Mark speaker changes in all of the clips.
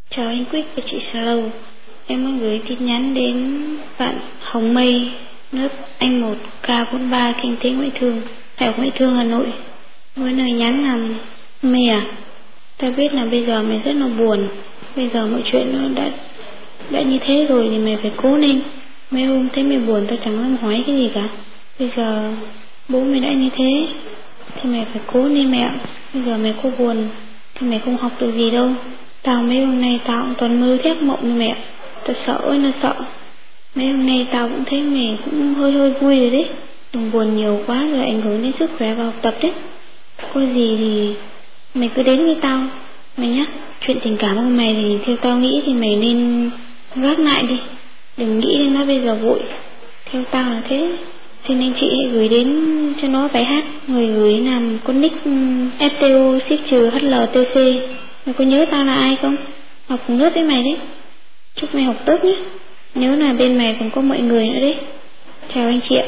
Speaker 1: Chào anh Quick và chị Slow. Em muốn gửi tin nhắn đến bạn Hồng Mây, lớp Anh 1 K43 Kinh tế Ngoại thương, Đại học Ngoại thương Hà Nội. Với lời nhắn là: Mày à, tao biết là bây giờ mày rất là buồn. Bây giờ mọi chuyện nó đã như thế rồi thì mày phải cố lên. Mấy hôm thấy mày buồn tao chẳng dám hỏi cái gì cả. Bây giờ bố mày đã như thế thì mày phải cố lên mẹ ạ. Bây giờ mày có buồn thì mày không học được gì đâu. Tao mấy hôm nay tao cũng toàn mơ thét mộng như mẹ. Tao sợ ơi là sợ. Mấy hôm nay tao cũng thấy mày cũng hơi vui rồi đấy. Đừng buồn nhiều quá rồi ảnh hưởng đến sức khỏe và học tập đấy. Có gì thì mày cứ đến với tao mày nhá. Chuyện tình cảm của mày thì theo tao nghĩ thì mày nên gác lại đi. Đừng nghĩ đến nó bây giờ vội. Theo tao là thế. Xin anh chị hãy gửi đến cho nó bài hát. Người gửi làm con nick FTO HLTC. Mày có nhớ tao là ai không? Học cùng lớp với mày đấy. Chúc mày học tốt nhé. Nhớ là bên mày còn có mọi người nữa đấy. Chào anh chị ạ.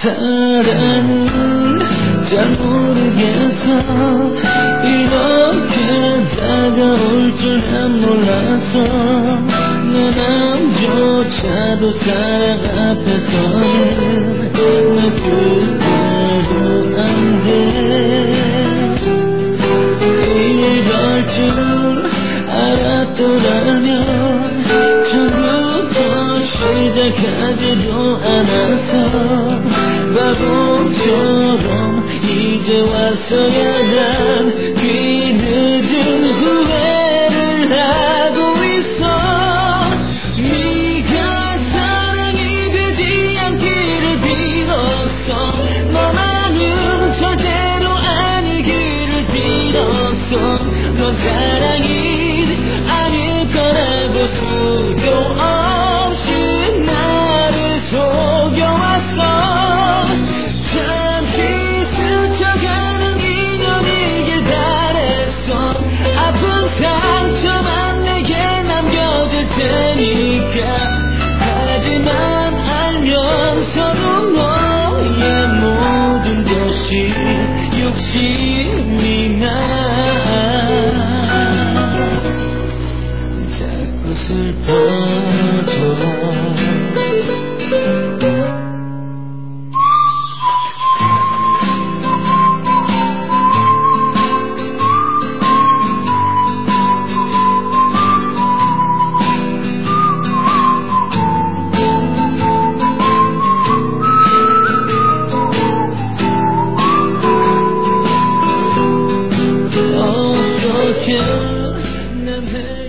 Speaker 2: 사랑은 잘 모르겠어. 이렇게 다가올 줄 난 몰랐어. 내 맘조차도 사랑 앞에서는 내 뜻대로 안 돼. 이럴 줄 알았더라면 처음부터 시작하지도 않았어. 바보처럼 이제 와서야 난 뒤늦은 후회를 하고 있어. 네가 사랑이 되지 않기를 빌었어. 너만은 절대로 아니기를 빌었어. 넌 사랑이 아닐 거라고 수도 없이 나를 속여왔어. 잠시 스쳐가는 인연이길 바랬어. 아픈 상처만 내게 남겨질 테니까. 하지만 알면서도 너의 모든 것이 욕심이 나. 자꾸 슬퍼져. 어떻게 난